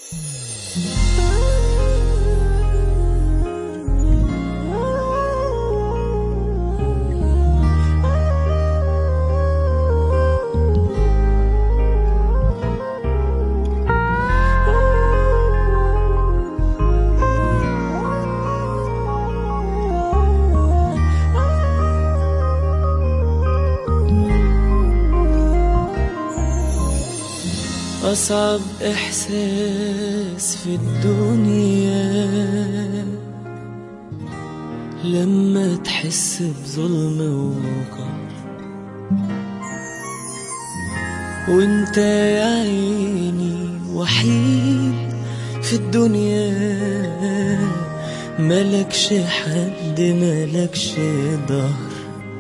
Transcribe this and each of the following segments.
أصعب إحساس في الدنيا لما تحس بظلم ووقار، وانت يا عيني وحيد في الدنيا، ملكش حد ملكش ظهر.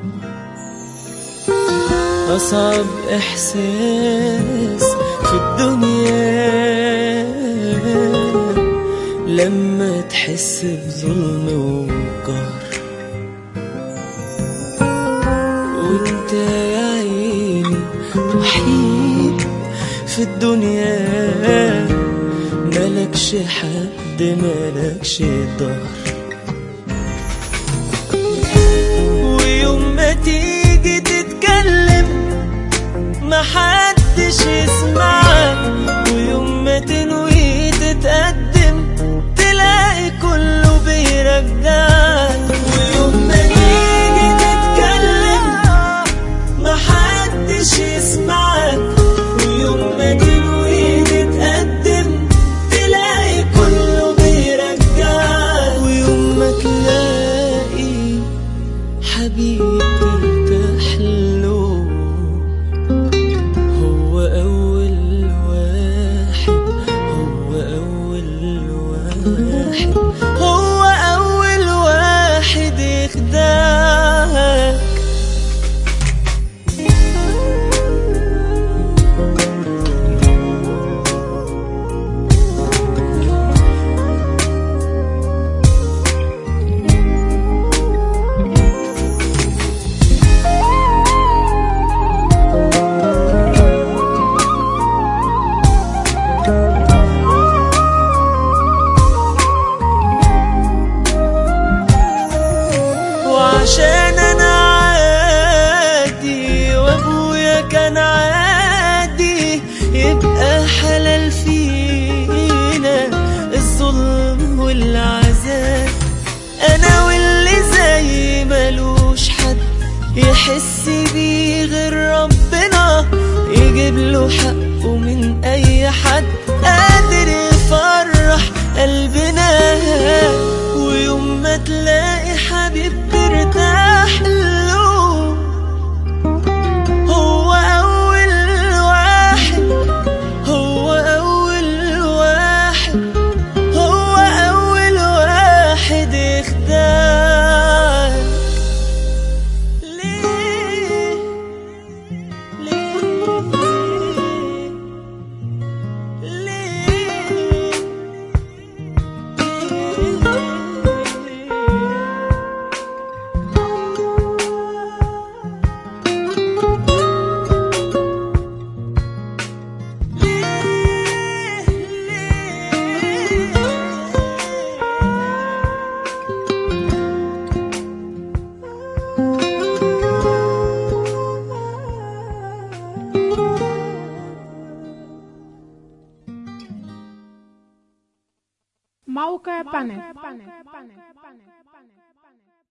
أصعب إحساس في الدنيا لما تحس بظلم وقهر، وانت يا عيني وحيد في الدنيا، ملكش حد ملكش ظهر. ويوم ما تيجي تتكلم محدش يسمعك، ويوم ما تنوي تتقدم تلاقي كله بيرجعك. ويوم ما تيجي تتكلم محدش يسمعك، ويوم ما تنوي تتقدم تلاقي كله بيرجعك. ويوم ما تلاقي حبيب ترتاح له، هو أول واحد يخدعك. عشان أنا عادي وأبويا كان عادي، يبقى حلال فينا الظلم والعذاب. أنا واللي زي ملوش حد يحس بيه غير ربنا، يجيب له حقه من أي حد قادر يفرح قلبنا. ويوم ما تلاقي حبيب ترتاح له، هو أول واحد يخدعك. ليه موقع بانل.